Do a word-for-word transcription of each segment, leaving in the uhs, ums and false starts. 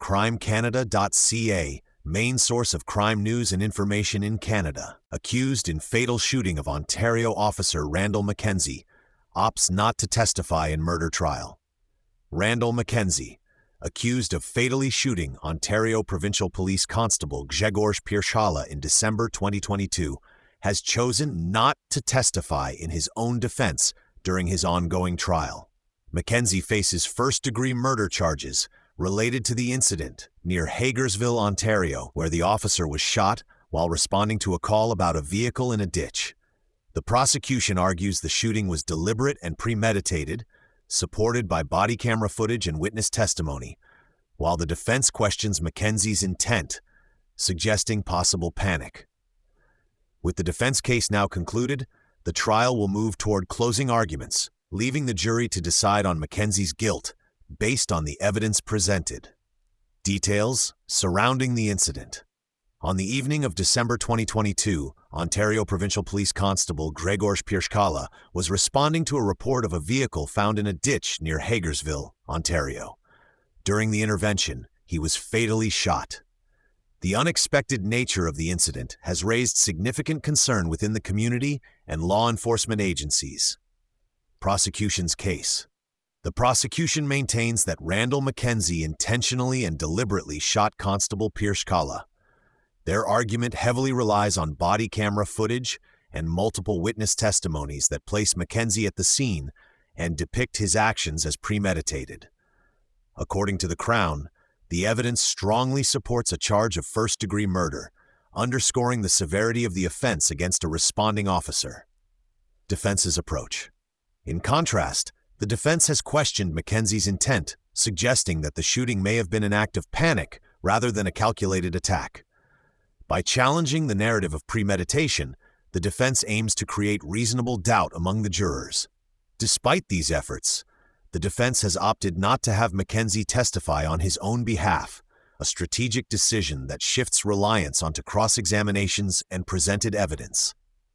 crime canada dot c a, main source of crime news and information in Canada. Accused in fatal shooting of Ontario officer Randall Mackenzie, opts not to testify in murder trial. Randall Mackenzie, accused of fatally shooting Ontario Provincial Police Constable Grzegorz Pierzchala in December twenty twenty-two, has chosen not to testify in his own defense during his ongoing trial. Mackenzie faces first-degree murder charges related to the incident near Hagersville, Ontario, where the officer was shot while responding to a call about a vehicle in a ditch. The prosecution argues the shooting was deliberate and premeditated, supported by body camera footage and witness testimony, while the defense questions Mackenzie's intent, suggesting possible panic. With the defense case now concluded, the trial will move toward closing arguments, leaving the jury to decide on Mackenzie's guilt based on the evidence presented. Details surrounding the incident. On the evening of December twenty twenty-two, Ontario Provincial Police Constable Grzegorz Pierzchala was responding to a report of a vehicle found in a ditch near Hagersville, Ontario. During the intervention, he was fatally shot. The unexpected nature of the incident has raised significant concern within the community and law enforcement agencies. Prosecution's case. The prosecution maintains that Randall Mackenzie intentionally and deliberately shot Constable Pierzchala. Their argument heavily relies on body camera footage and multiple witness testimonies that place Mackenzie at the scene and depict his actions as premeditated. According to the Crown, the evidence strongly supports a charge of first-degree murder, underscoring the severity of the offense against a responding officer. Defense's approach. In contrast, the defense has questioned Mackenzie's intent, suggesting that the shooting may have been an act of panic rather than a calculated attack. By challenging the narrative of premeditation, the defense aims to create reasonable doubt among the jurors. Despite these efforts, the defense has opted not to have Mackenzie testify on his own behalf, a strategic decision that shifts reliance onto cross-examinations and presented evidence.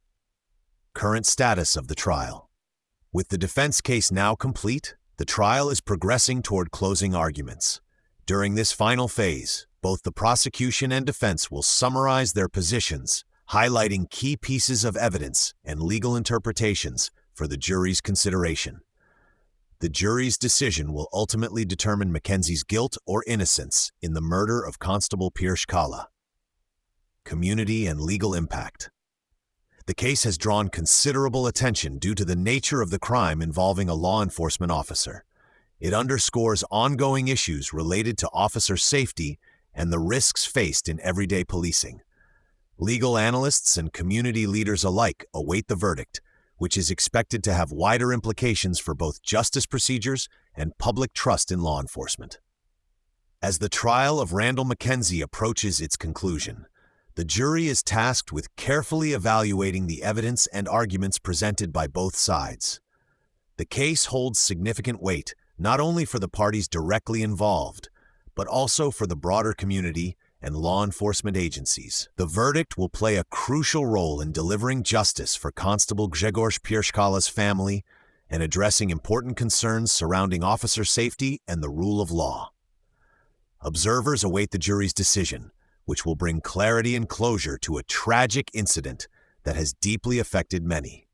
Current status of the trial. With the defense case now complete, the trial is progressing toward closing arguments. During this final phase, both the prosecution and defense will summarize their positions, highlighting key pieces of evidence and legal interpretations for the jury's consideration. The jury's decision will ultimately determine Mackenzie's guilt or innocence in the murder of Constable Pierzchala. Community and legal impact. The case has drawn considerable attention due to the nature of the crime involving a law enforcement officer. It underscores ongoing issues related to officer safety and the risks faced in everyday policing. Legal analysts and community leaders alike await the verdict, which is expected to have wider implications for both justice procedures and public trust in law enforcement. As the trial of Randall Mackenzie approaches its conclusion, the jury is tasked with carefully evaluating the evidence and arguments presented by both sides. The case holds significant weight not only for the parties directly involved, but also for the broader community and law enforcement agencies. The verdict will play a crucial role in delivering justice for Constable Grzegorz Pierzchala's family and addressing important concerns surrounding officer safety and the rule of law. Observers await the jury's decision, which will bring clarity and closure to a tragic incident that has deeply affected many.